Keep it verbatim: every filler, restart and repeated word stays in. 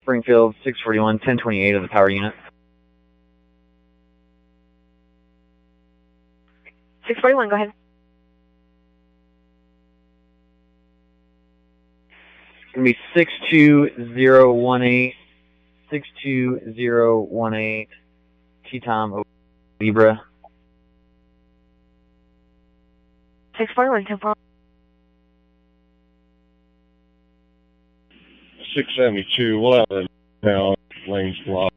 Springfield, six forty-one, ten twenty-eight of the power unit. six forty-one, go ahead. It's going to be six two zero one eight, six two zero one eight, T-Tom Libra. six forty-one, ten four. six seventy-two, we'll have it now, lanes blocked.